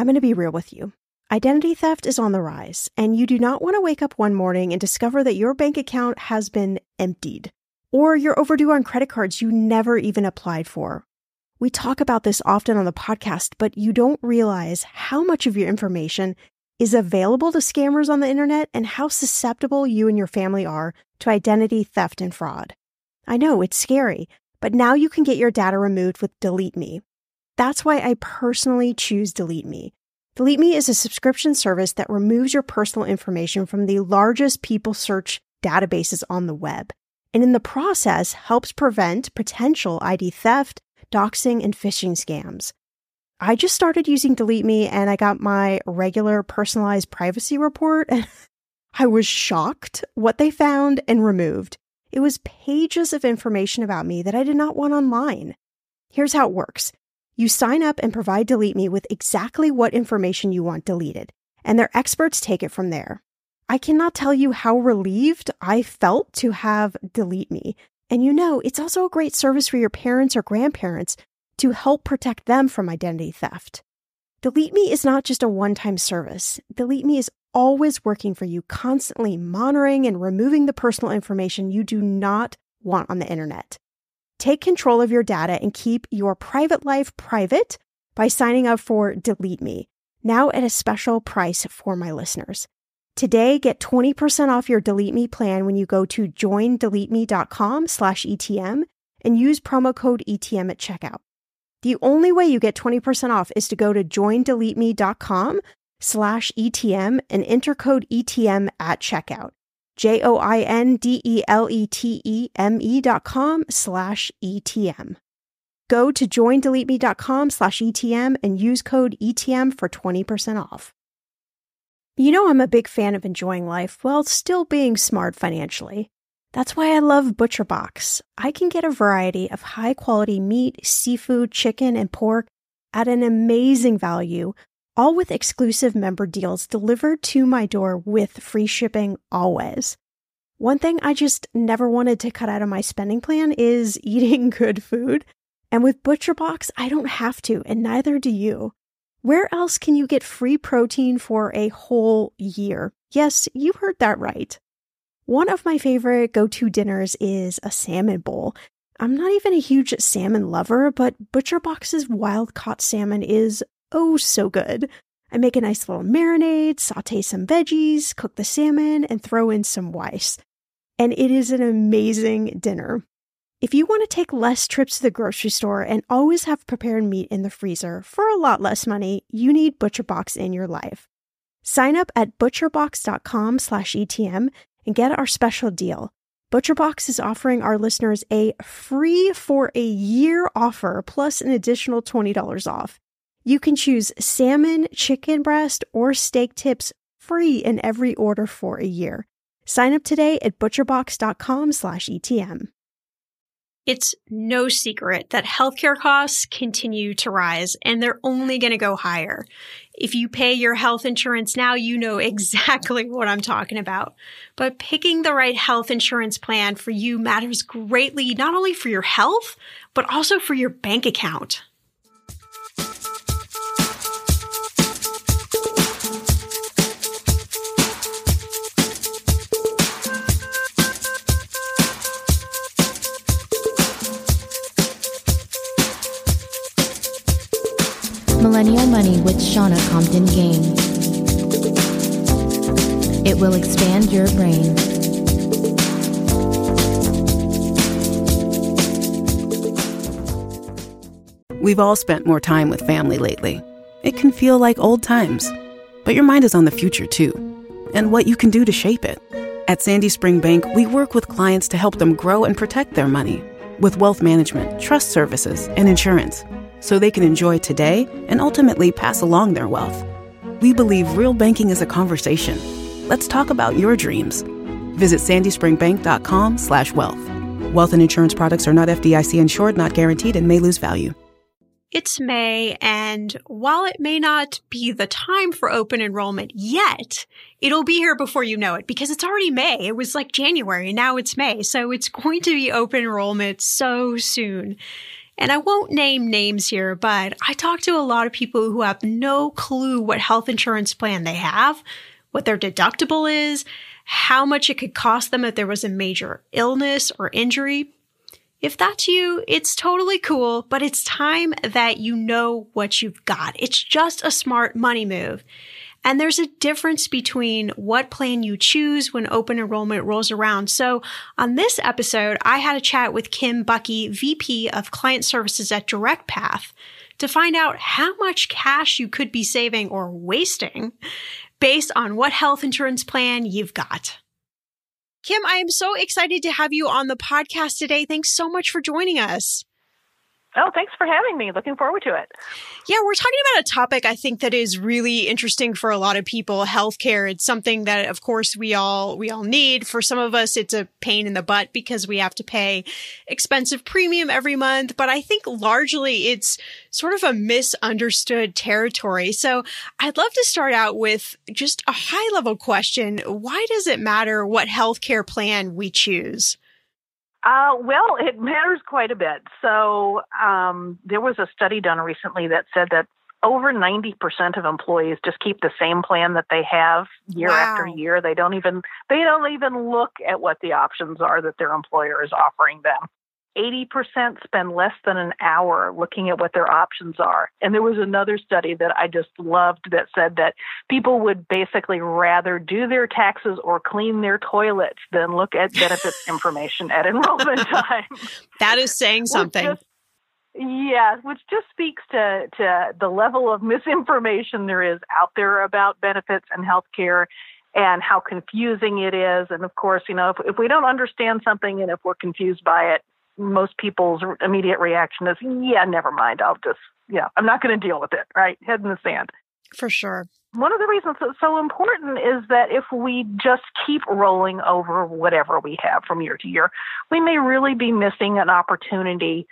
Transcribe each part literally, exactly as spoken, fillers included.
I'm going to be real with you. Identity theft is on the rise, and you do not want to wake up one morning and discover that your bank account has been emptied, or you're overdue on credit cards you never even applied for. We talk about this often on the podcast, but you don't realize how much of your information is available to scammers on the internet and how susceptible you and your family are to identity theft and fraud. I know, it's scary, but now you can get your data removed with Delete Me. That's why I personally choose Delete Me. Delete Me is a subscription service that removes your personal information from the largest people search databases on the web, and in the process helps prevent potential I D theft, doxing, and phishing scams. I just started using Delete Me and I got my regular personalized privacy report and I was shocked what they found and removed. It was pages of information about me that I did not want online. Here's how it works. You sign up and provide Delete Me with exactly what information you want deleted, and their experts take it from there. I cannot tell you how relieved I felt to have Delete Me. And you know, it's also a great service for your parents or grandparents to help protect them from identity theft. Delete Me is not just a one-time service. Delete Me is always working for you, constantly monitoring and removing the personal information you do not want on the internet. Take control of your data and keep your private life private by signing up for Delete Me, now at a special price for my listeners. Today, get twenty percent off your Delete Me plan when you go to joindeleteme.com slash ETM and use promo code E T M at checkout. The only way you get twenty percent off is to go to joindeleteme.com slash ETM and enter code E T M at checkout. J-O-I-N-D-E-L-E-T-E-M-E dot com slash E-T-M. Go to joindeleteme.com slash E-T-M and use code E T M for twenty percent off. You know I'm a big fan of enjoying life while still being smart financially. That's why I love ButcherBox. I can get a variety of high-quality meat, seafood, chicken, and pork at an amazing value, all with exclusive member deals delivered to my door with free shipping always. One thing I just never wanted to cut out of my spending plan is eating good food. And with ButcherBox, I don't have to, and neither do you. Where else can you get free protein for a whole year? Yes, you heard that right. One of my favorite go-to dinners is a salmon bowl. I'm not even a huge salmon lover, but ButcherBox's wild-caught salmon is oh so good. I make a nice little marinade, saute some veggies, cook the salmon, and throw in some rice. And it is an amazing dinner. If you want to take less trips to the grocery store and always have prepared meat in the freezer for a lot less money, you need ButcherBox in your life. Sign up at butcherbox.com slash ETM and get our special deal. ButcherBox is offering our listeners a free for a year offer plus an additional twenty dollars off. You can choose salmon, chicken breast, or steak tips free in every order for a year. Sign up today at butcherbox.com slash ETM. It's no secret that healthcare costs continue to rise, and they're only going to go higher. If you pay your health insurance now, you know exactly what I'm talking about. But picking the right health insurance plan for you matters greatly, not only for your health, but also for your bank account. Millennial Money with Shannah Compton Game. It will expand your brain. We've all spent more time with family lately. It can feel like old times, but your mind is on the future too, and what you can do to shape it. At Sandy Spring Bank, we work with clients to help them grow and protect their money with wealth management, trust services, and insurance, so they can enjoy today and ultimately pass along their wealth. We believe real banking is a conversation. Let's talk about your dreams. Visit sandyspringbank.com slash wealth. Wealth and insurance products are not F D I C insured, not guaranteed, and may lose value. It's May, and while it may not be the time for open enrollment yet, it'll be here before you know it because it's already May. It was like January, and now it's May, so it's going to be open enrollment so soon. And I won't name names here, but I talk to a lot of people who have no clue what health insurance plan they have, what their deductible is, how much it could cost them if there was a major illness or injury. If that's you, it's totally cool, but it's time that you know what you've got. It's just a smart money move. And there's a difference between what plan you choose when open enrollment rolls around. So on this episode, I had a chat with Kim Buckey, V P of Client Services at DirectPath, to find out how much cash you could be saving or wasting based on what health insurance plan you've got. Kim, I am so excited to have you on the podcast today. Thanks so much for joining us. Oh, thanks for having me. Looking forward to it. Yeah, we're talking about a topic I think that is really interesting for a lot of people, healthcare. It's something that, of course, we all we all need. For some of us, it's a pain in the butt because we have to pay expensive premium every month. But I think largely it's sort of a misunderstood territory. So I'd love to start out with just a high-level question. Why does it matter what healthcare plan we choose? Uh, well, it matters quite a bit. So um, there was a study done recently that said that over ninety percent of employees just keep the same plan that they have year Wow. after year. They don't even they don't even look at what the options are that their employer is offering them. eighty percent spend less than an hour looking at what their options are. And there was another study that I just loved that said that people would basically rather do their taxes or clean their toilets than look at benefits information at enrollment time. That is saying something. Which just, yeah, which just speaks to, to the level of misinformation there is out there about benefits and healthcare and how confusing it is. And of course, you know, if, if we don't understand something and if we're confused by it, most people's immediate reaction is, yeah, never mind. I'll just, yeah, I'm not going to deal with it, right? Head in the sand. For sure. One of the reasons it's so important is that if we just keep rolling over whatever we have from year to year, we may really be missing an opportunity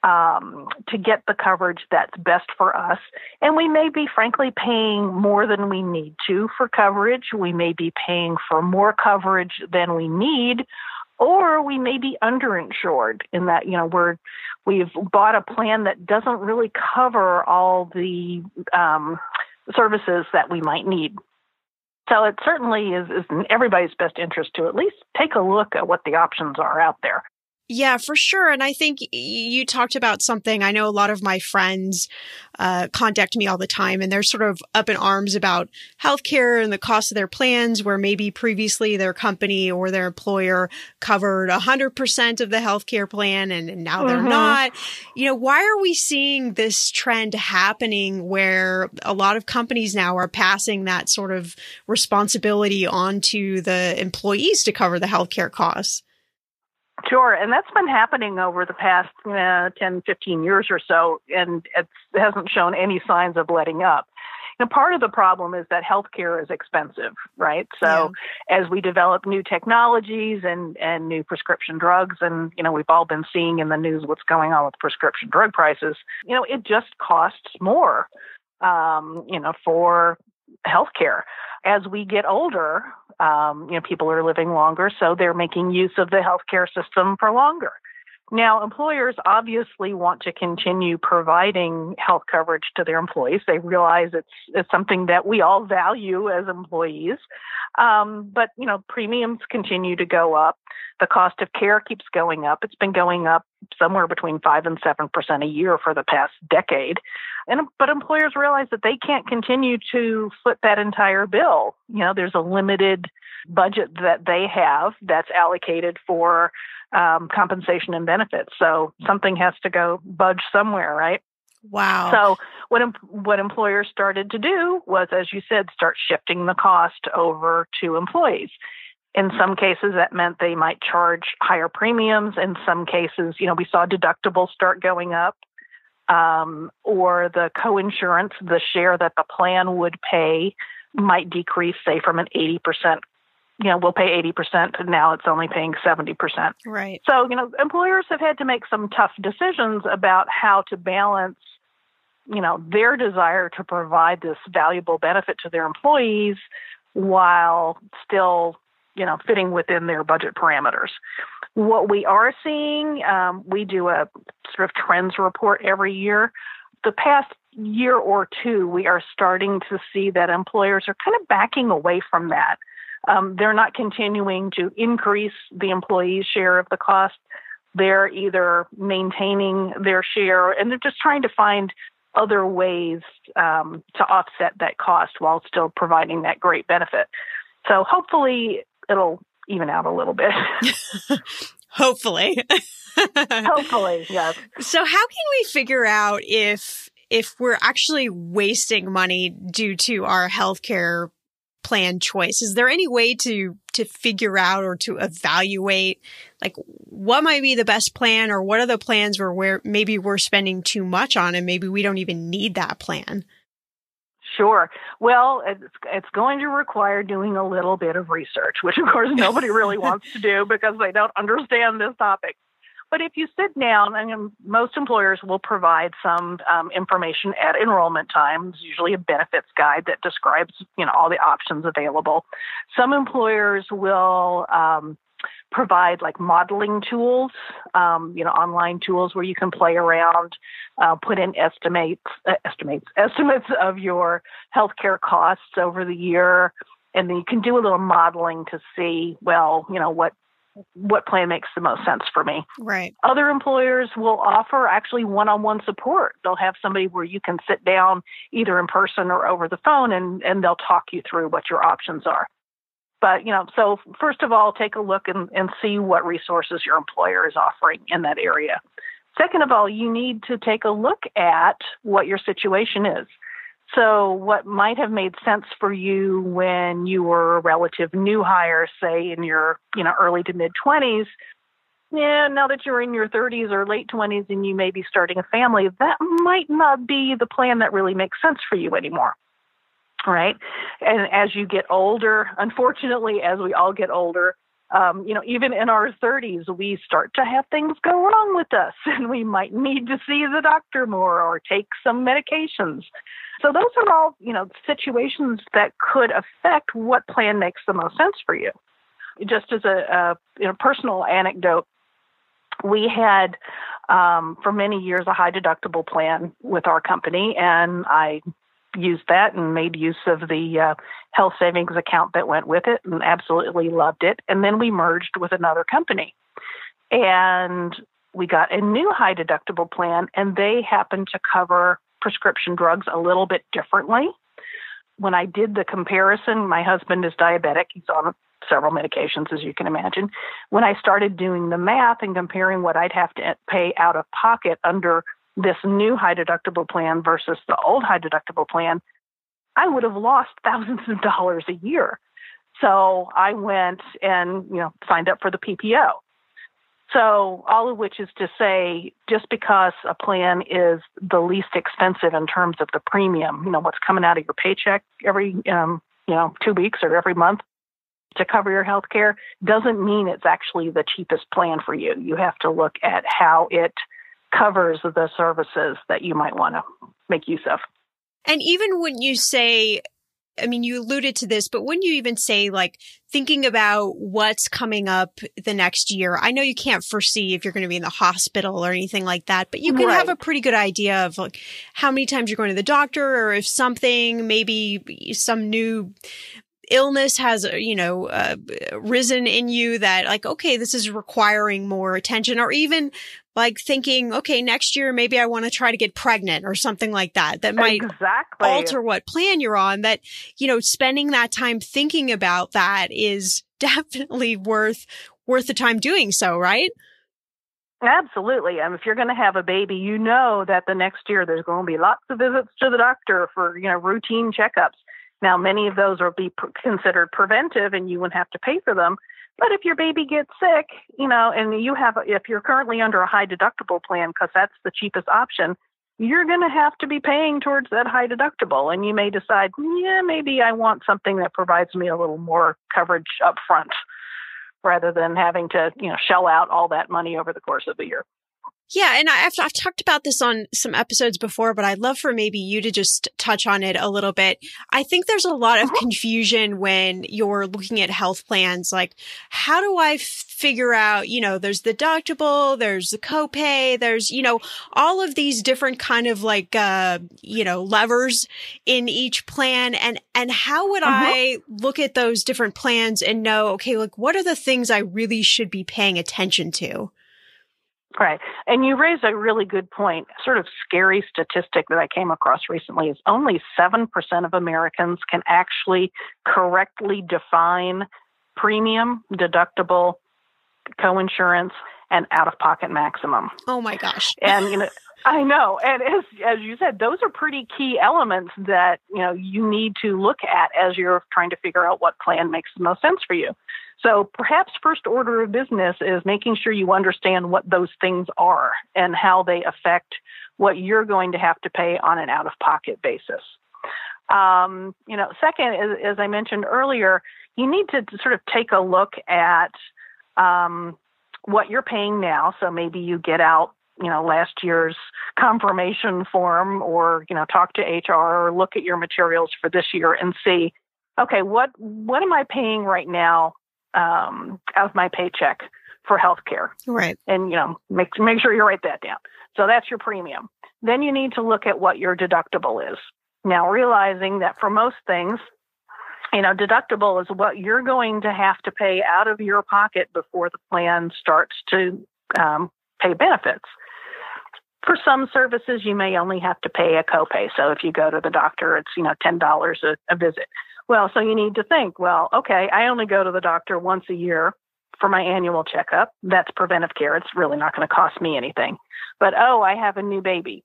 um, to get the coverage that's best for us. And we may be, frankly, paying more than we need to for coverage. We may be paying for more coverage than we need. Or we may be underinsured in that, you know, we're, we've bought a plan that doesn't really cover all the um, services that we might need. So it certainly is, is in everybody's best interest to at least take a look at what the options are out there. Yeah, for sure. And I think you talked about something. I know a lot of my friends uh, contact me all the time, and they're sort of up in arms about healthcare and the cost of their plans, where maybe previously their company or their employer covered one hundred percent of the healthcare plan, and, and now they're mm-hmm. not. You know, why are we seeing this trend happening where a lot of companies now are passing that sort of responsibility onto the employees to cover the healthcare costs? Sure. And that's been happening over the past uh, ten, fifteen years or so, and it's, it hasn't shown any signs of letting up. Now, part of the problem is that healthcare is expensive, right? So yeah. as we develop new technologies and, and new prescription drugs, and, you know, we've all been seeing in the news what's going on with prescription drug prices, you know, it just costs more, um, you know, for healthcare. As we get older, um, you know, people are living longer, so they're making use of the healthcare system for longer. Now, employers obviously want to continue providing health coverage to their employees. They realize it's it's something that we all value as employees. Um, but, you know, premiums continue to go up. The cost of care keeps going up. It's been going up somewhere between five and seven percent a year for the past decade. And but employers realize that they can't continue to foot that entire bill. You know, there's a limited budget that they have that's allocated for um, compensation and benefits. So something has to go budge somewhere, right? Wow. So what em- what employers started to do was, as you said, start shifting the cost over to employees. In some cases, that meant they might charge higher premiums. In some cases, you know, we saw deductibles start going up, um, or the coinsurance, the share that the plan would pay, might decrease, say, from an eighty percent. You know, we'll pay eighty percent, and now it's only paying seventy percent. Right. So, you know, employers have had to make some tough decisions about how to balance, you know, their desire to provide this valuable benefit to their employees while still you know, fitting within their budget parameters. What we are seeing, um, we do a sort of trends report every year. The past year or two, we are starting to see that employers are kind of backing away from that. Um, they're not continuing to increase the employee's share of the cost. They're either maintaining their share, and they're just trying to find other ways um, to offset that cost while still providing that great benefit. So hopefully it'll even out a little bit. Hopefully. Hopefully, yes. So how can we figure out if if we're actually wasting money due to our healthcare plan choice? Is there any way to to figure out or to evaluate like what might be the best plan, or what are the plans where we're maybe we're spending too much on and maybe we don't even need that plan? Sure. Well, it's, it's going to require doing a little bit of research, which of course nobody really wants to do because they don't understand this topic. But if you sit down, and most employers will provide some um, information at enrollment time, usually a benefits guide that describes, you know, all the options available. Some employers will um, provide like modeling tools, um, you know, online tools where you can play around, uh, put in estimates, uh, estimates, estimates of your healthcare costs over the year, and then you can do a little modeling to see, well, you know, what what plan makes the most sense for me. Right. Other employers will offer actually one-on-one support. They'll have somebody where you can sit down either in person or over the phone, and, and they'll talk you through what your options are. But, you know, so first of all, take a look and, and see what resources your employer is offering in that area. Second of all, you need to take a look at what your situation is. So what might have made sense for you when you were a relative new hire, say in your, you know, early to mid twenties, yeah, now that you're in your thirties or late twenties and you may be starting a family, that might not be the plan that really makes sense for you anymore. Right. And as you get older, unfortunately, as we all get older, um, you know, even in our thirties, we start to have things go wrong with us, and we might need to see the doctor more or take some medications. So those are all, you know, situations that could affect what plan makes the most sense for you. Just as a, a you know, personal anecdote, we had um, for many years a high deductible plan with our company, and I used that and made use of the uh, health savings account that went with it and absolutely loved it. And then we merged with another company, and we got a new high deductible plan, and they happened to cover prescription drugs a little bit differently. When I did the comparison, my husband is diabetic. He's on several medications, as you can imagine. When I started doing the math and comparing what I'd have to pay out of pocket under this new high deductible plan versus the old high deductible plan, I would have lost thousands of dollars a year. So I went and, you know, signed up for the P P O. So all of which is to say, just because a plan is the least expensive in terms of the premium, you know, what's coming out of your paycheck every, um, you know, two weeks or every month to cover your health care, doesn't mean it's actually the cheapest plan for you. You have to look at how it covers the services that you might want to make use of. And even when you say, I mean, you alluded to this, but when you even say like thinking about what's coming up the next year, I know you can't foresee if you're going to be in the hospital or anything like that, but you can Right. have a pretty good idea of like how many times you're going to the doctor, or if something, maybe some new illness has, you know, uh, risen in you that like, okay, this is requiring more attention, or even like thinking, okay, next year, maybe I want to try to get pregnant or something like that, that might exactly. alter what plan you're on. That, you know, spending that time thinking about that is definitely worth, worth the time doing so, right? Absolutely. And if you're going to have a baby, you know that the next year there's going to be lots of visits to the doctor for, you know, routine checkups. Now, many of those will be pr- considered preventive and you wouldn't have to pay for them. But if your baby gets sick, you know, and you have, if you're currently under a high deductible plan, because that's the cheapest option, you're going to have to be paying towards that high deductible. And you may decide, yeah, maybe I want something that provides me a little more coverage up front rather than having to, you know, shell out all that money over the course of the year. Yeah, and I've, I've talked about this on some episodes before, but I'd love for maybe you to just touch on it a little bit. I think there's a lot of confusion when you're looking at health plans. Like, how do I f- figure out, you know, there's the deductible, there's the copay, there's, you know, all of these different kind of like, uh, you know, levers in each plan. And, and how would uh-huh. I look at those different plans and know, okay, like, what are the things I really should be paying attention to? Right. And you raise a really good point. Sort of scary statistic that I came across recently is only seven percent of Americans can actually correctly define premium, deductible, coinsurance, and out-of-pocket maximum. Oh my gosh. And, you know, I know. And as as you said, those are pretty key elements that, you know, you need to look at as you're trying to figure out what plan makes the most sense for you. So perhaps first order of business is making sure you understand what those things are and how they affect what you're going to have to pay on an out-of-pocket basis. Um, you know, second, as, as I mentioned earlier, you need to sort of take a look at um, what you're paying now. So maybe you get out, you know, last year's confirmation form, or, you know, talk to H R or look at your materials for this year and see, okay, what what am I paying right now um, out of my paycheck for healthcare? Right. And, you know, make, make sure you write that down. So that's your premium. Then you need to look at what your deductible is. Now, realizing that for most things, you know, deductible is what you're going to have to pay out of your pocket before the plan starts to um, pay benefits. For some services, you may only have to pay a copay. So if you go to the doctor, it's, you know, ten dollars a, a visit. Well, so you need to think, well, okay, I only go to the doctor once a year for my annual checkup. That's preventive care. It's really not going to cost me anything. But, oh, I have a new baby.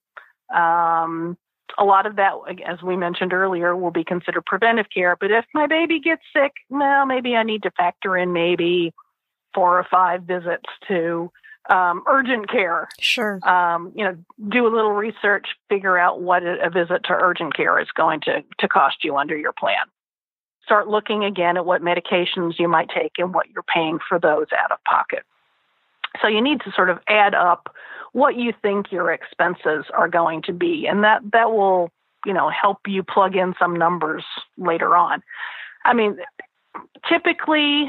Um, a lot of that, as we mentioned earlier, will be considered preventive care. But if my baby gets sick, well, maybe I need to factor in maybe four or five visits to um, urgent care. Sure. Um, you know, do a little research, figure out what a visit to urgent care is going to, to cost you under your plan. Start looking again at what medications you might take and what you're paying for those out of pocket. So you need to sort of add up what you think your expenses are going to be, and that, that will, you know, help you plug in some numbers later on. I mean, typically,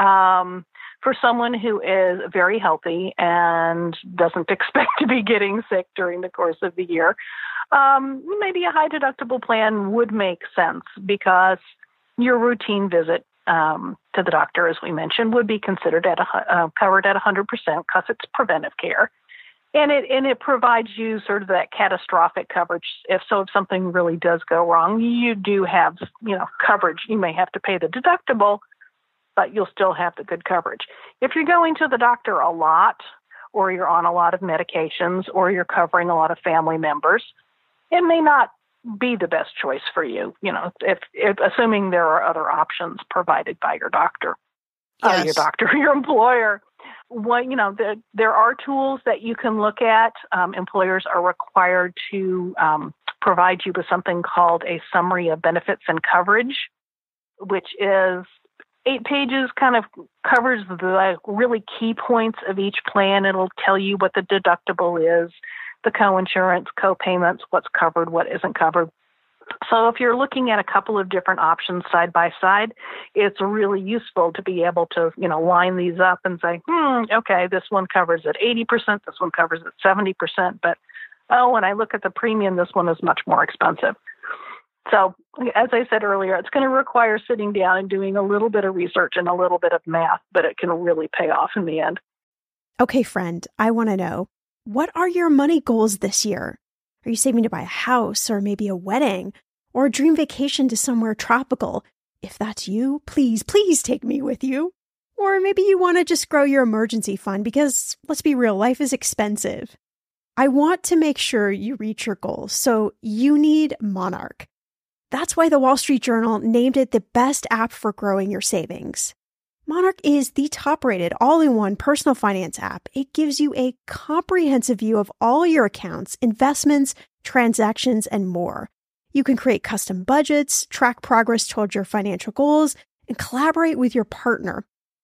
um, for someone who is very healthy and doesn't expect to be getting sick during the course of the year, um, maybe a high deductible plan would make sense, because your routine visit um, to the doctor, as we mentioned, would be considered at a, uh, covered at one hundred percent because it's preventive care. And it and it provides you sort of that catastrophic coverage. If so, if something really does go wrong, you do have, you know, coverage. You may have to pay the deductible, but you'll still have the good coverage. If you're going to the doctor a lot, or you're on a lot of medications, or you're covering a lot of family members, it may not be the best choice for you. You know, if, if assuming there are other options provided by your doctor, yes. uh, your doctor, your employer. What, you know, the, there are tools that you can look at. Um, employers are required to um, provide you with something called a summary of benefits and coverage, which is eight pages, kind of covers the really key points of each plan. It'll tell you what the deductible is, the coinsurance, co-payments, what's covered, what isn't covered. So if you're looking at a couple of different options side by side, it's really useful to be able to, you know, line these up and say, hmm, okay, this one covers at eighty percent, this one covers at seventy percent, but, oh, when I look at the premium, this one is much more expensive. So as I said earlier, it's going to require sitting down and doing a little bit of research and a little bit of math, but it can really pay off in the end. Okay, friend, I want to know, what are your money goals this year? Are you saving to buy a house, or maybe a wedding, or a dream vacation to somewhere tropical? If that's you, please, please take me with you. Or maybe you want to just grow your emergency fund because, let's be real, life is expensive. I want to make sure you reach your goals, so you need Monarch. That's why the Wall Street Journal named it the best app for growing your savings. Monarch is the top-rated all-in-one personal finance app. It gives you a comprehensive view of all your accounts, investments, transactions, and more. You can create custom budgets, track progress towards your financial goals, and collaborate with your partner.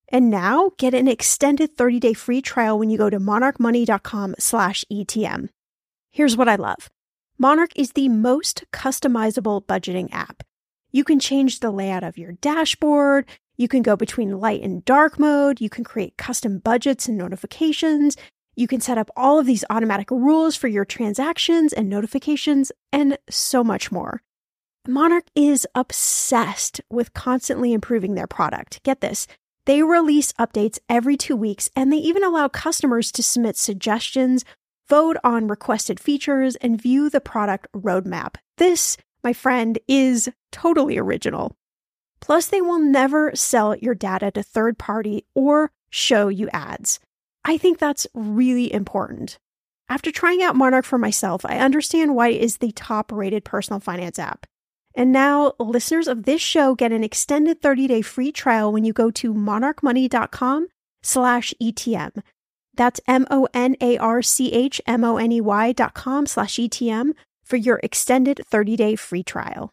And now get an extended thirty-day free trial when you go to monarchmoney.com slash ETM. Here's what I love. Monarch is the most customizable budgeting app. You can change the layout of your dashboard. You can go between light and dark mode. You can create custom budgets and notifications. You can set up all of these automatic rules for your transactions and notifications, and so much more. Monarch is obsessed with constantly improving their product. Get this. They release updates every two weeks, and they even allow customers to submit suggestions, vote on requested features, and view the product roadmap. This, my friend, is totally original. Plus, they will never sell your data to third party or show you ads. I think that's really important. After trying out Monarch for myself, I understand why it is the top-rated personal finance app. And now, listeners of this show get an extended thirty-day free trial when you go to monarchmoney.com slash ETM. That's M-O-N-A-R-C-H-M-O-N-E-Y dot com slash ETM for your extended thirty-day free trial.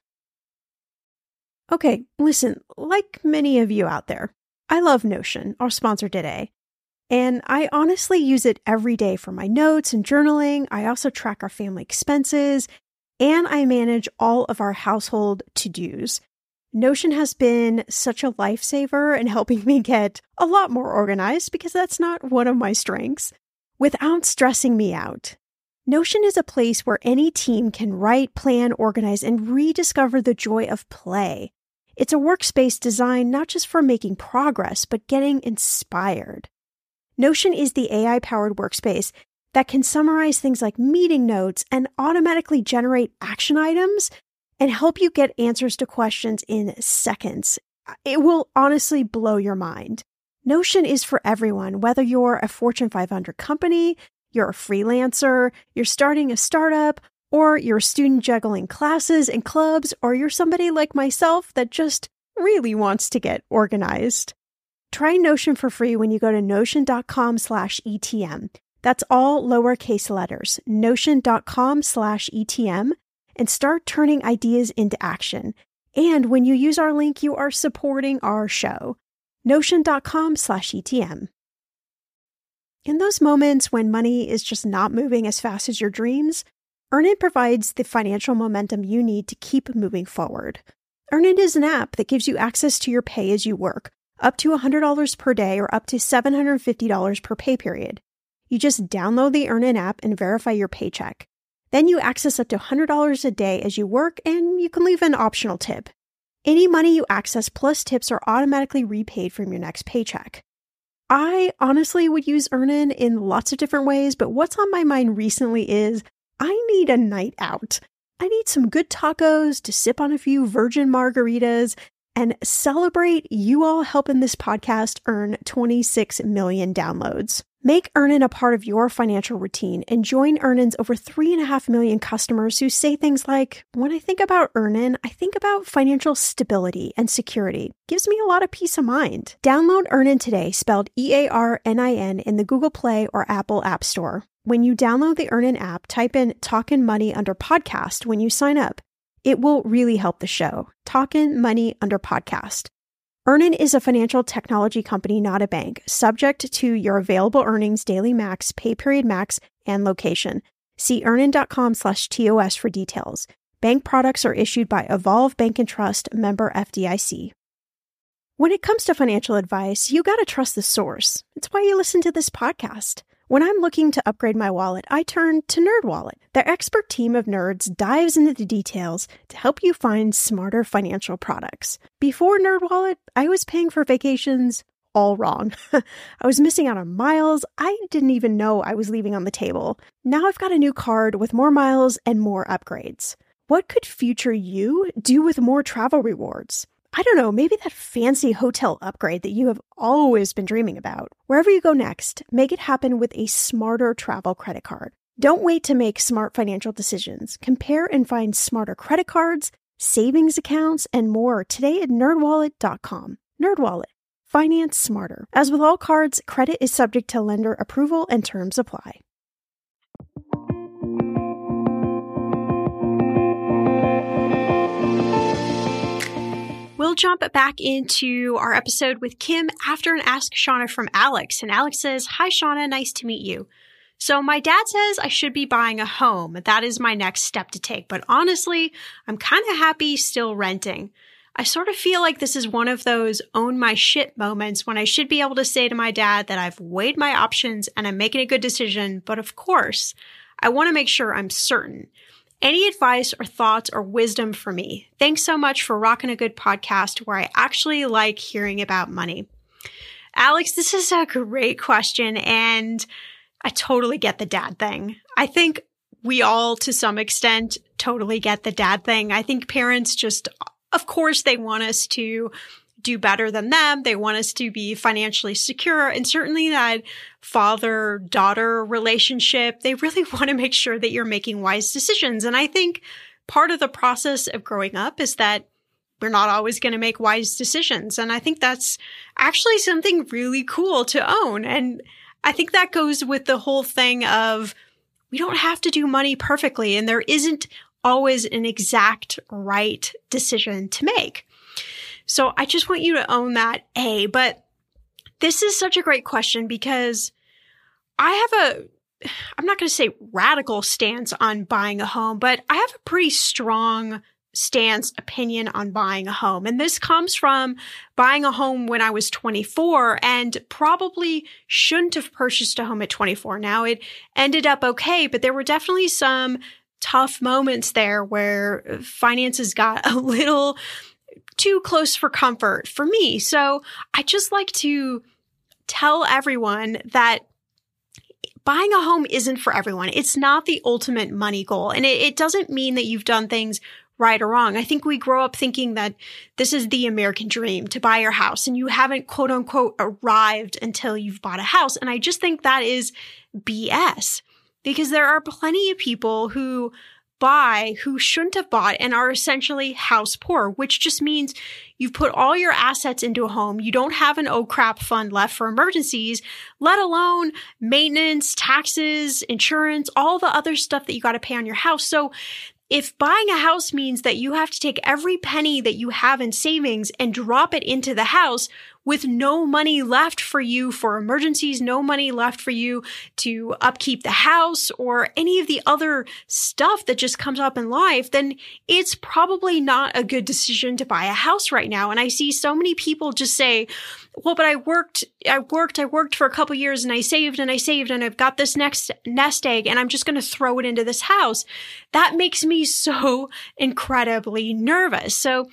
Okay, listen, like many of you out there, I love Notion, our sponsor today. And I honestly use it every day for my notes and journaling. I also track our family expenses, and I manage all of our household to-dos. Notion has been such a lifesaver in helping me get a lot more organized because that's not one of my strengths, without stressing me out. Notion is a place where any team can write, plan, organize, and rediscover the joy of play. It's a workspace designed not just for making progress, but getting inspired. Notion is the A I-powered workspace that can summarize things like meeting notes and automatically generate action items and help you get answers to questions in seconds. It will honestly blow your mind. Notion is for everyone, whether you're a Fortune five hundred company, you're a freelancer, you're starting a startup, or you're a student juggling classes and clubs, or you're somebody like myself that just really wants to get organized. Try Notion for free when you go to notion.com slash ETM. That's all lowercase letters, notion.com slash ETM, and start turning ideas into action. And when you use our link, you are supporting our show, notion.com slash ETM. In those moments when money is just not moving as fast as your dreams, Earnin provides the financial momentum you need to keep moving forward. Earnin is an app that gives you access to your pay as you work, up to one hundred dollars per day or up to seven hundred fifty dollars per pay period. You just download the Earnin app and verify your paycheck. Then you access up to one hundred dollars a day as you work, and you can leave an optional tip. Any money you access plus tips are automatically repaid from your next paycheck. I honestly would use Earnin in lots of different ways, but what's on my mind recently is I need a night out. I need some good tacos to sip on a few virgin margaritas and celebrate you all helping this podcast earn twenty-six million downloads. Make Earnin a part of your financial routine and join Earnin's over three and a half million customers who say things like, when I think about Earnin, I think about financial stability and security. Gives me a lot of peace of mind. Download Earnin today, spelled E A R N I N, in the Google Play or Apple App Store. When you download the Earnin app, type in Talkin' Money under podcast when you sign up. It will really help the show. Talkin' Money under podcast. Earnin is a financial technology company, not a bank, subject to your available earnings, daily max, pay period max, and location. See earnin.com slash TOS for details. Bank products are issued by Evolve Bank and Trust, member F D I C. When it comes to financial advice, you got to trust the source. It's why you listen to this podcast. When I'm looking to upgrade my wallet, I turn to NerdWallet. Their expert team of nerds dives into the details to help you find smarter financial products. Before NerdWallet, I was paying for vacations all wrong. I was missing out on miles I didn't even know I was leaving on the table. Now I've got a new card with more miles and more upgrades. What could future you do with more travel rewards? I don't know, maybe that fancy hotel upgrade that you have always been dreaming about. Wherever you go next, make it happen with a smarter travel credit card. Don't wait to make smart financial decisions. Compare and find smarter credit cards, savings accounts, and more today at nerd wallet dot com. NerdWallet. Finance smarter. As with all cards, credit is subject to lender approval and terms apply. Will we'll jump back into our episode with Kim after an Ask Shauna from Alex. And Alex says, "Hi, Shauna. Nice to meet you. So my dad says I should be buying a home. That is my next step to take. But honestly, I'm kind of happy still renting. I sort of feel like this is one of those own my shit moments when I should be able to say to my dad that I've weighed my options and I'm making a good decision. But of course, I want to make sure I'm certain. Any advice or thoughts or wisdom for me? Thanks so much for rocking a good podcast where I actually like hearing about money." Alex, this is a great question, and I totally get the dad thing. I think we all, to some extent, totally get the dad thing. I think parents just, of course, they want us to do better than them. They want us to be financially secure. And certainly that father-daughter relationship, they really want to make sure that you're making wise decisions. And I think part of the process of growing up is that we're not always going to make wise decisions. And I think that's actually something really cool to own. And I think that goes with the whole thing of we don't have to do money perfectly, and there isn't always an exact right decision to make. So I just want you to own that, A. But this is such a great question because I have a, I'm not going to say radical stance on buying a home, but I have a pretty strong stance, opinion on buying a home. And this comes from buying a home when I was twenty-four and probably shouldn't have purchased a home at twenty-four. Now it ended up okay, but there were definitely some tough moments there where finances got a little too close for comfort for me. So I just like to tell everyone that buying a home isn't for everyone. It's not the ultimate money goal. And it, it doesn't mean that you've done things right or wrong. I think we grow up thinking that this is the American dream, to buy your house, and you haven't quote unquote arrived until you've bought a house. And I just think that is B S, because there are plenty of people who buy who shouldn't have bought and are essentially house poor, which just means you've put all your assets into a home. You don't have an oh crap fund left for emergencies, let alone maintenance, taxes, insurance, all the other stuff that you got to pay on your house. So if buying a house means that you have to take every penny that you have in savings and drop it into the house with no money left for you for emergencies, no money left for you to upkeep the house or any of the other stuff that just comes up in life, then it's probably not a good decision to buy a house right now. And I see so many people just say, well, but I worked, I worked, I worked for a couple years and I saved and I saved and I've got this next nest egg and I'm just going to throw it into this house. That makes me so incredibly nervous. So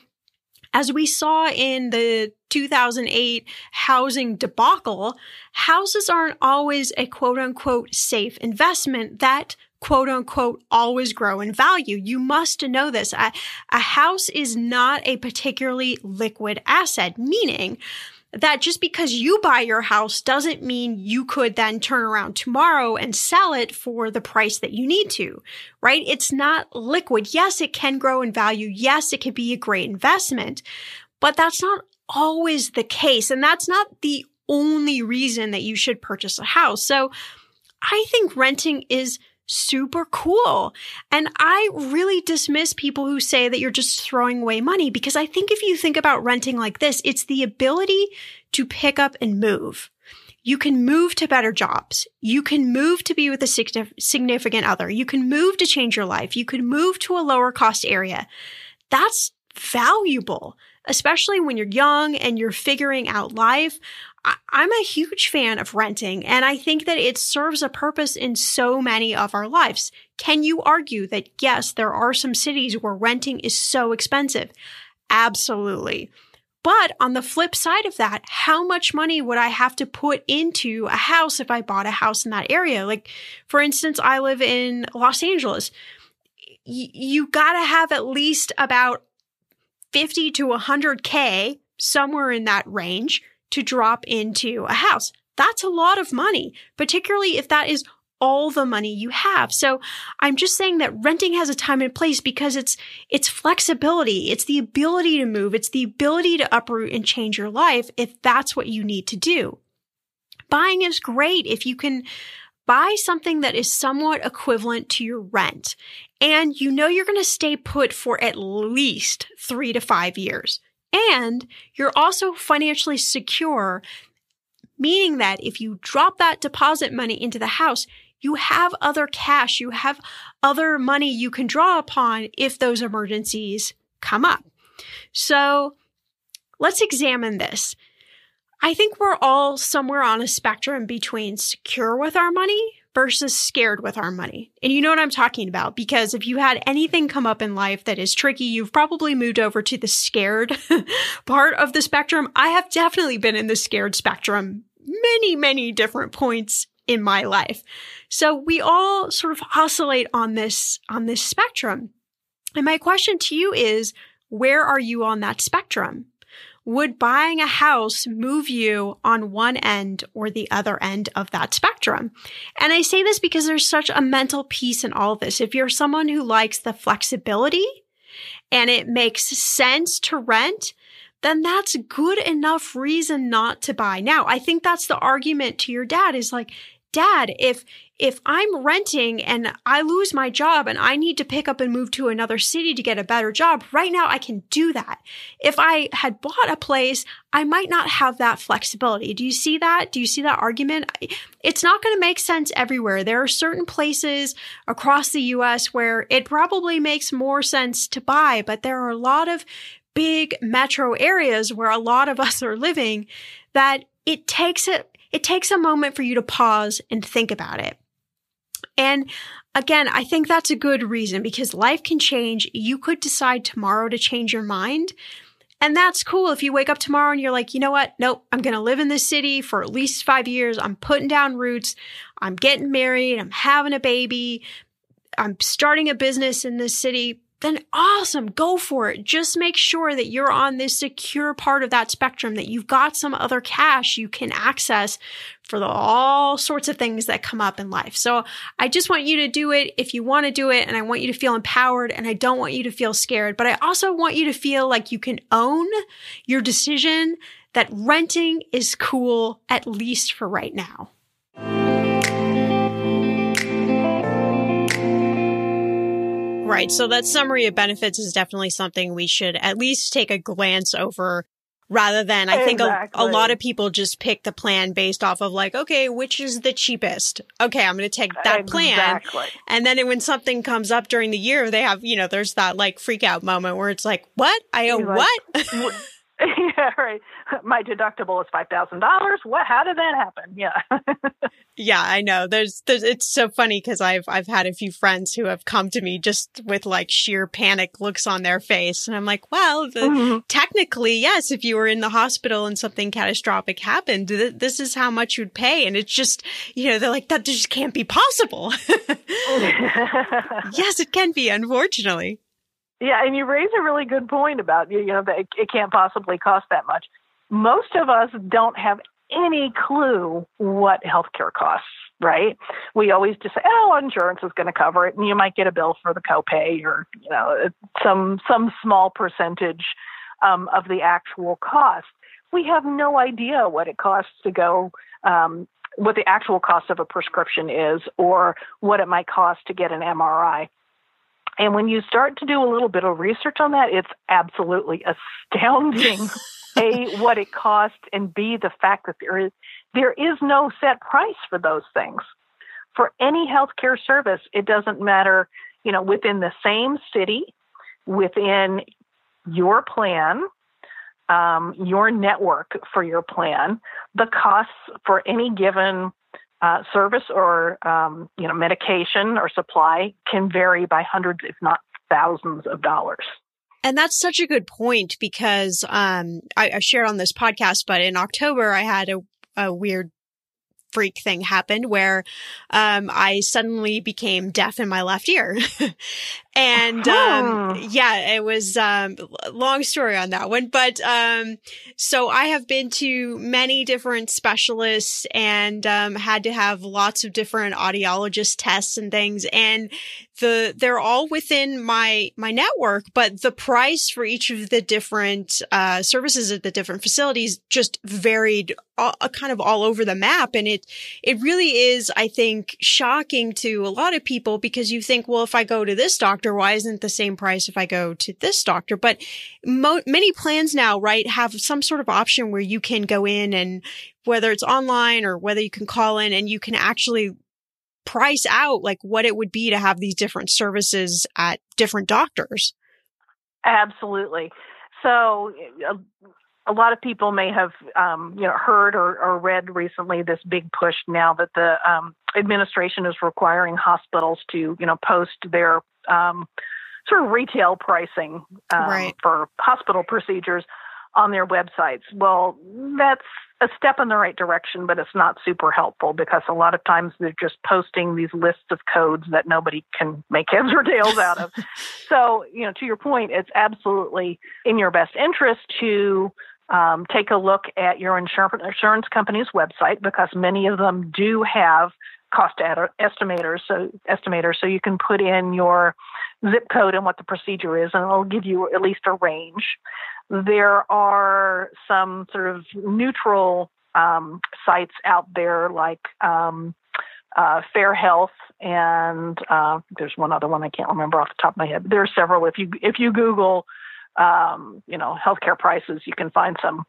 as we saw in the two thousand eight housing debacle, houses aren't always a quote unquote safe investment that quote unquote always grow in value. You must know this. A, a house is not a particularly liquid asset, meaning that just because you buy your house doesn't mean you could then turn around tomorrow and sell it for the price that you need to, right? It's not liquid. Yes, it can grow in value. Yes, it could be a great investment, but that's not always the case. And that's not the only reason that you should purchase a house. So I think renting is super cool. And I really dismiss people who say that you're just throwing away money, because I think if you think about renting like this, it's the ability to pick up and move. You can move to better jobs. You can move to be with a significant other. You can move to change your life. You can move to a lower cost area. That's valuable, especially when you're young and you're figuring out life. I'm a huge fan of renting, and I think that it serves a purpose in so many of our lives. Can you argue that, yes, there are some cities where renting is so expensive? Absolutely. But on the flip side of that, how much money would I have to put into a house if I bought a house in that area? Like, for instance, I live in Los Angeles. Y- you got to have at least about fifty to one hundred K, somewhere in that range, to drop into a house. That's a lot of money, particularly if that is all the money you have. So I'm just saying that renting has a time and place because it's it's flexibility. It's the ability to move. It's the ability to uproot and change your life if that's what you need to do. Buying is great if you can buy something that is somewhat equivalent to your rent, and you know you're going to stay put for at least three to five years. And you're also financially secure, meaning that if you drop that deposit money into the house, you have other cash, you have other money you can draw upon if those emergencies come up. So let's examine this. I think we're all somewhere on a spectrum between secure with our money versus scared with our money. And you know what I'm talking about, because if you had anything come up in life that is tricky, you've probably moved over to the scared part of the spectrum. I have definitely been in the scared spectrum many, many different points in my life. So we all sort of oscillate on this, on this spectrum. And my question to you is, where are you on that spectrum? Would buying a house move you on one end or the other end of that spectrum? And I say this because there's such a mental piece in all of this. If you're someone who likes the flexibility and it makes sense to rent, then that's good enough reason not to buy. Now, I think that's the argument to your dad is like, Dad, if if I'm renting and I lose my job and I need to pick up and move to another city to get a better job, right now I can do that. If I had bought a place, I might not have that flexibility. Do you see that? Do you see that argument? It's not going to make sense everywhere. There are certain places across the U S where it probably makes more sense to buy, but there are a lot of big metro areas where a lot of us are living that it takes it It takes a moment for you to pause and think about it. And again, I think that's a good reason because life can change. You could decide tomorrow to change your mind. And that's cool. If you wake up tomorrow and you're like, you know what? Nope, I'm going to live in this city for at least five years. I'm putting down roots. I'm getting married. I'm having a baby. I'm starting a business in this city. Then awesome, go for it. Just make sure that you're on this secure part of that spectrum, that you've got some other cash you can access for the, all sorts of things that come up in life. So I just want you to do it if you want to do it, and I want you to feel empowered, and I don't want you to feel scared, but I also want you to feel like you can own your decision that renting is cool, at least for right now. Right. So that summary of benefits is definitely something we should at least take a glance over rather than, I think exactly. a, a lot of people just pick the plan based off of like, okay, which is the cheapest? Okay, I'm going to take that exactly. plan. And then when something comes up during the year, they have, you know, there's that like freak out moment where it's like, what? I owe like, what? Yeah, right. My deductible is five thousand dollars. What? How did that happen? Yeah. Yeah, I know. There's, there's, it's so funny because I've, I've had a few friends who have come to me just with like sheer panic looks on their face. And I'm like, well, the, mm-hmm. technically, yes, if you were in the hospital and something catastrophic happened, th- this is how much you'd pay. And it's just, you know, they're like, that just can't be possible. Yes, it can be, unfortunately. Yeah, and you raise a really good point about, you know, that it, it can't possibly cost that much. Most of us don't have any clue what healthcare costs, right? We always just say, oh, insurance is going to cover it, and you might get a bill for the copay or, you know, some some small percentage um, of the actual cost. We have no idea what it costs to go, um, what the actual cost of a prescription is, or what it might cost to get an M R I. And when you start to do a little bit of research on that, it's absolutely astounding, A, what it costs, and B, the fact that there is there is no set price for those things. For any healthcare service, it doesn't matter, you know, within the same city, within your plan, um, your network for your plan, the costs for any given Uh, service or, um, you know, medication or supply can vary by hundreds, if not thousands of dollars. And that's such a good point because um, I, I shared on this podcast, but in October, I had a, a weird freak thing happened where um, I suddenly became deaf in my left ear. And um, yeah, it was um, long story on that one. But um, so I have been to many different specialists and um, had to have lots of different audiologist tests and things. And the they're all within my my network, but the price for each of the different uh, services at the different facilities just varied all, uh, kind of all over the map. And it it really is, I think, shocking to a lot of people because you think, well, if I go to this doctor, why isn't it the same price if I go to this doctor? But mo- many plans now, right, have some sort of option where you can go in and whether it's online or whether you can call in and you can actually price out like what it would be to have these different services at different doctors. Absolutely. So a, a lot of people may have, um, you know, heard or, or read recently this big push now that the um, administration is requiring hospitals to, you know, post their um, sort of retail pricing um, right. for hospital procedures on their websites. Well, that's a step in the right direction, but it's not super helpful because a lot of times they're just posting these lists of codes that nobody can make heads or tails out of. So, you know, to your point, it's absolutely in your best interest to um, take a look at your insur- insurance company's website because many of them do have cost ad- estimators. So estimators, so you can put in your zip code and what the procedure is, and it'll give you at least a range. There are some sort of neutral um, sites out there like um, uh, Fair Health, and uh, there's one other one I can't remember off the top of my head. There are several. If you if you Google, um, you know, healthcare prices, you can find some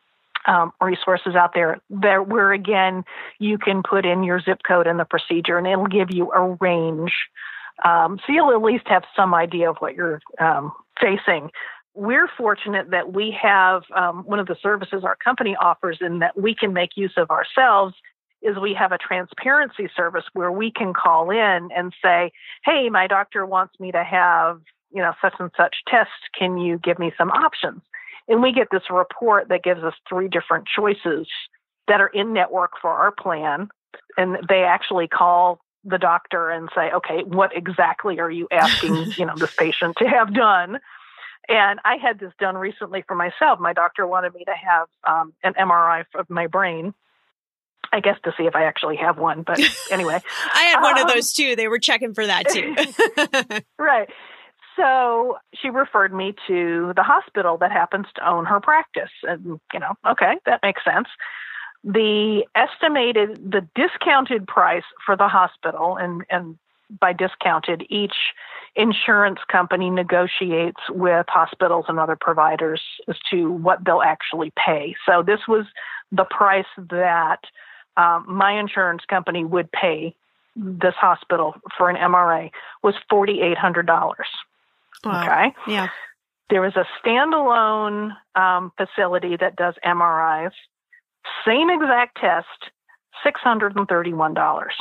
um, resources out there there where again you can put in your zip code and the procedure, and it'll give you a range. Um, so you'll at least have some idea of what you're um, facing. We're fortunate that we have um, one of the services our company offers and that we can make use of ourselves is we have a transparency service where we can call in and say, hey, my doctor wants me to have, you know, such and such tests. Can you give me some options? And we get this report that gives us three different choices that are in network for our plan. And they actually call the doctor and say, okay, what exactly are you asking, you know, this patient to have done? And I had this done recently for myself. My doctor wanted me to have um, an M R I of my brain, I guess to see if I actually have one. But anyway. I had one um, of those too. They were checking for that too. Right. So she referred me to the hospital that happens to own her practice. And, you know, okay, that makes sense. The estimated, the discounted price for the hospital, and, and by discounted, each insurance company negotiates with hospitals and other providers as to what they'll actually pay. So this was the price that um, my insurance company would pay this hospital for an M R A was four thousand eight hundred dollars. Wow. Okay. Yeah. There is a standalone um, facility that does M R Is, same exact test, six hundred thirty-one dollars.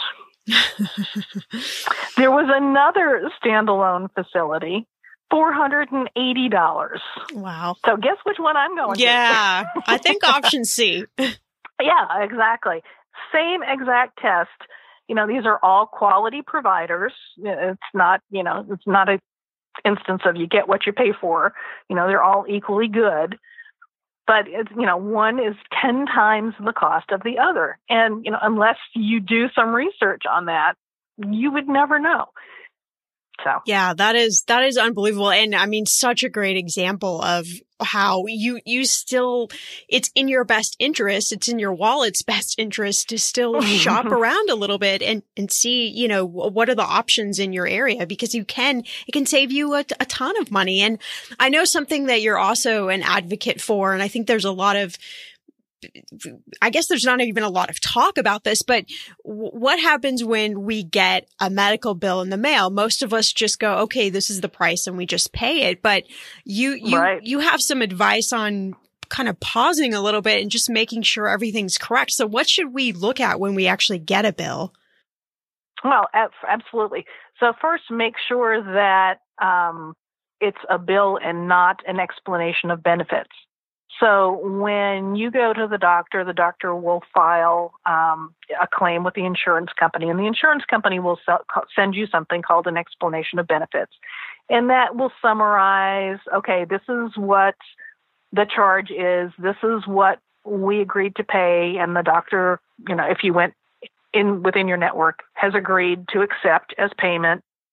There was another standalone facility, four hundred eighty dollars. Wow. So guess which one I'm going yeah, to? I think option C. Yeah, exactly. Same exact test. You know, these are all quality providers. It's not, you know, it's not a instance of you get what you pay for. You know, they're all equally good. But, it's, you know, one is ten times the cost of the other. And, you know, unless you do some research on that, you would never know. So, yeah, that is, that is unbelievable. And I mean, such a great example of how you, you still, it's in your best interest. It's in your wallet's best interest to still shop around a little bit and, and see, you know, what are the options in your area, because you can, it can save you a, a ton of money. And I know something that you're also an advocate for, and I think there's a lot of, I guess there's not even a lot of talk about this, but w- what happens when we get a medical bill in the mail? Most of us just go, okay, this is the price, and we just pay it. But you, you, right. you have some advice on kind of pausing a little bit and just making sure everything's correct. So what should we look at when we actually get a bill? Well, absolutely. So first, make sure that um, it's a bill and not an explanation of benefits. So when you go to the doctor, the doctor will file um, a claim with the insurance company, and the insurance company will send you something called an explanation of benefits. And that will summarize, okay, this is what the charge is, this is what we agreed to pay, and the doctor, you know, if you went in within your network, has agreed to accept as payment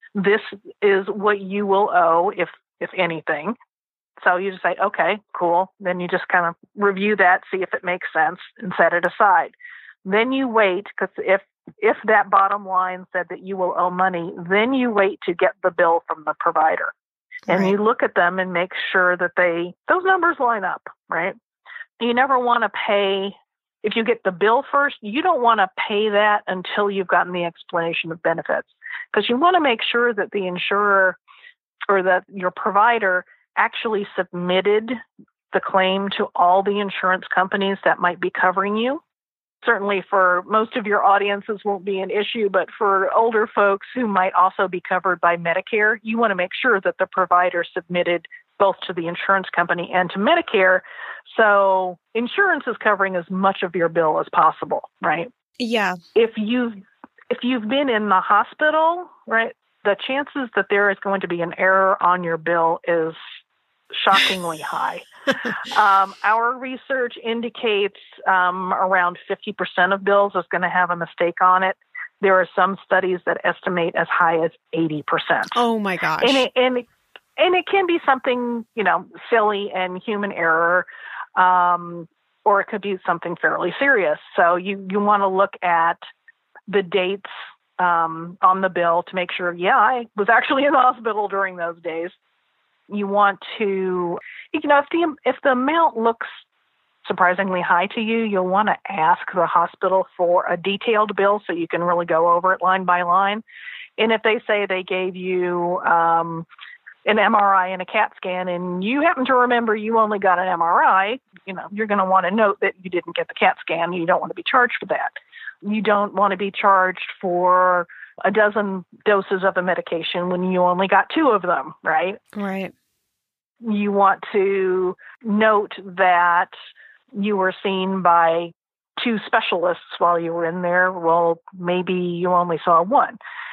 this is what you will owe, if if anything. So you just say, okay, cool. Then you just kind of review that, see if it makes sense, and set it aside. Then you wait, because if if that bottom line said that you will owe money, then you wait to get the bill from the provider. And right. you look at them and make sure that they those numbers line up, right? You never want to pay, if you get the bill first, you don't want to pay that until you've gotten the explanation of benefits. Because you want to make sure that the insurer or that your provider actually submitted the claim to all the insurance companies that might be covering you. Certainly for most of your audiences won't be an issue, but for older folks who might also be covered by Medicare, you want to make sure that the provider submitted both to the insurance company and to Medicare. So insurance is covering as much of your bill as possible, right? Yeah. If you've, if you've been in the hospital, right, the chances that there is going to be an error on your bill is shockingly high. um, our research indicates um, around fifty percent of bills is going to have a mistake on it. There are some studies that estimate as high as eighty percent. Oh my gosh. And it, and, and it can be something, you know, silly and human error, um, or it could be something fairly serious. So you, you want to look at the dates um, on the bill to make sure, yeah, I was actually in the hospital during those days. You want to, you know, if the if the amount looks surprisingly high to you, you'll want to ask the hospital for a detailed bill so you can really go over it line by line. And if they say they gave you um, an M R I and a CAT scan, and you happen to remember you only got an M R I, you know, you're going to want to note that you didn't get the CAT scan. You don't want to be charged for that. You don't want to be charged for a dozen doses of a medication when you only got two of them, right? Right. You want to note that you were seen by two specialists while you were in there. Well, maybe you only saw one.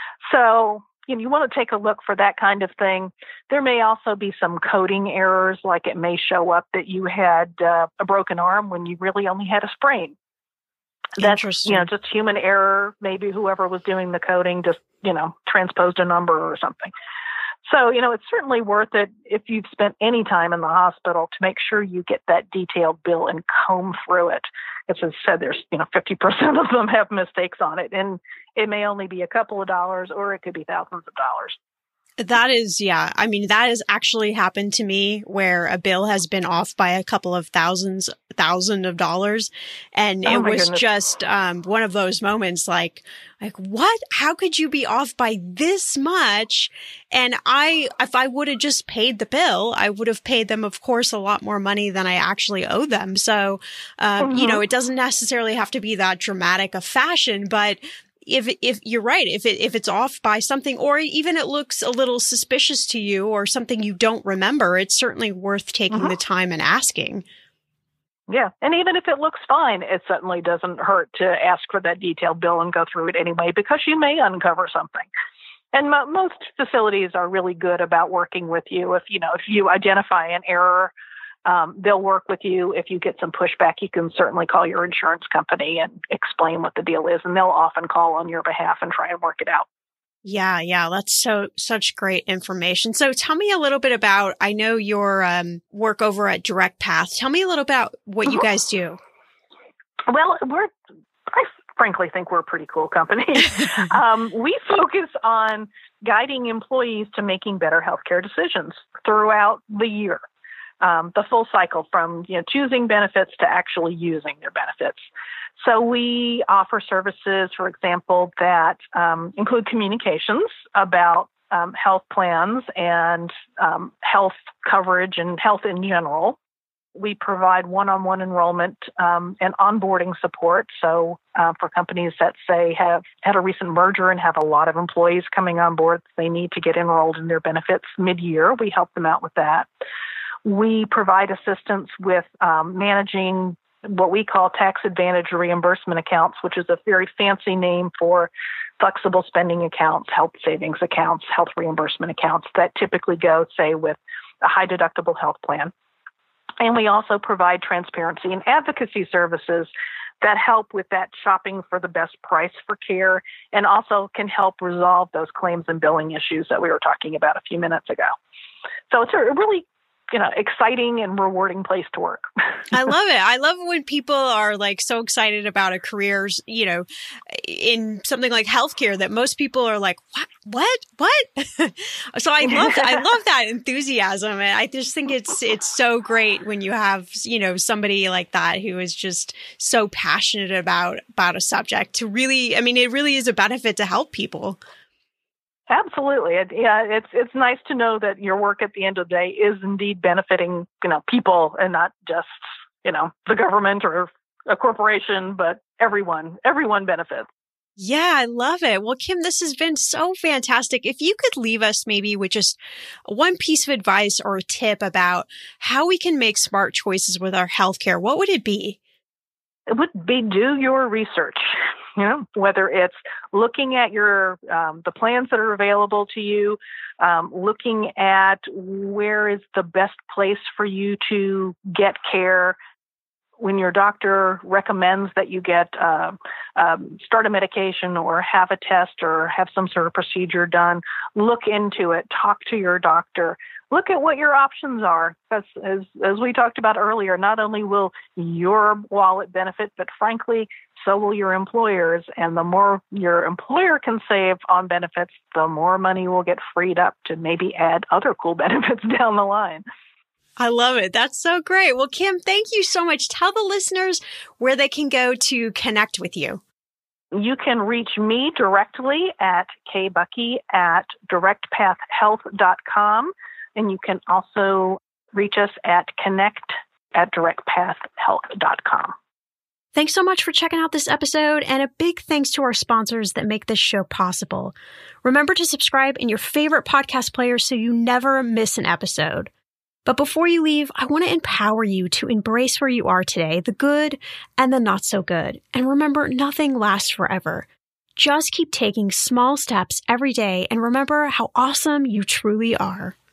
So you know, you want to take a look for that kind of thing. There may also be some coding errors, like it may show up that you had uh, a broken arm when you really only had a sprain. That's, you know, just human error. Maybe whoever was doing the coding just, you know, transposed a number or something. So, you know, it's certainly worth it if you've spent any time in the hospital to make sure you get that detailed bill and comb through it. As I said, there's, you know, fifty percent of them have mistakes on it, and it may only be a couple of dollars or it could be thousands of dollars. That is, yeah. I mean, that has actually happened to me where a bill has been off by a couple of thousands, thousand of dollars. And oh it was goodness. just um, one of those moments like, like, what? How could you be off by this much? And I, if I would have just paid the bill, I would have paid them, of course, a lot more money than I actually owe them. So, um, mm-hmm. you know, it doesn't necessarily have to be that dramatic a fashion, but If if you're right, if it if it's off by something, or even it looks a little suspicious to you, or something you don't remember, it's certainly worth taking mm-hmm. the time and asking. Yeah, and even if it looks fine, it certainly doesn't hurt to ask for that detailed bill and go through it anyway, because you may uncover something. And mo- most facilities are really good about working with you. If you know if you identify an error, Um, they'll work with you. If you get some pushback, you can certainly call your insurance company and explain what the deal is, and they'll often call on your behalf and try and work it out. Yeah, yeah, that's so such great information. So tell me a little bit about, I know your um, work over at DirectPath. Tell me a little about what you guys do. Well, we're, I frankly think we're a pretty cool company. um, we focus on guiding employees to making better healthcare decisions throughout the year. Um, the full cycle from, you know, choosing benefits to actually using their benefits. So we offer services, for example, that um, include communications about um, health plans and um, health coverage and health in general. We provide one-on-one enrollment um, and onboarding support. So uh, for companies that, say, have had a recent merger and have a lot of employees coming on board, they need to get enrolled in their benefits mid-year. We help them out with that. We provide assistance with um, managing what we call tax advantage reimbursement accounts, which is a very fancy name for flexible spending accounts, health savings accounts, health reimbursement accounts that typically go, say, with a high deductible health plan. And we also provide transparency and advocacy services that help with that shopping for the best price for care, and also can help resolve those claims and billing issues that we were talking about a few minutes ago. So it's a really you know, exciting and rewarding place to work. I love it. I love when people are like so excited about a career, you know, in something like healthcare that most people are like, what, what, what? So I love, I love that enthusiasm. And I just think it's, it's so great when you have, you know, somebody like that who is just so passionate about, about a subject to really, I mean, it really is a benefit to help people. Absolutely. It, yeah, it's it's nice to know that your work at the end of the day is indeed benefiting, you know, people and not just, you know, the government or a corporation, but everyone. Everyone benefits. Yeah, I love it. Well, Kim, this has been so fantastic. If you could leave us maybe with just one piece of advice or a tip about how we can make smart choices with our healthcare, what would it be? It would be do your research. You know, whether it's looking at your um, the plans that are available to you, um, looking at where is the best place for you to get care. When your doctor recommends that you get uh, um, start a medication or have a test or have some sort of procedure done, look into it. Talk to your doctor. Look at what your options are. Because as as we talked about earlier, not only will your wallet benefit, but frankly, so will your employers. And the more your employer can save on benefits, the more money will get freed up to maybe add other cool benefits down the line. I love it. That's so great. Well, Kim, thank you so much. Tell the listeners where they can go to connect with you. You can reach me directly at kbucky at direct path health dot com. And you can also reach us at connect at direct path health dot com. Thanks so much for checking out this episode, and a big thanks to our sponsors that make this show possible. Remember to subscribe in your favorite podcast player so you never miss an episode. But before you leave, I want to empower you to embrace where you are today, the good and the not so good. And remember, nothing lasts forever. Just keep taking small steps every day and remember how awesome you truly are.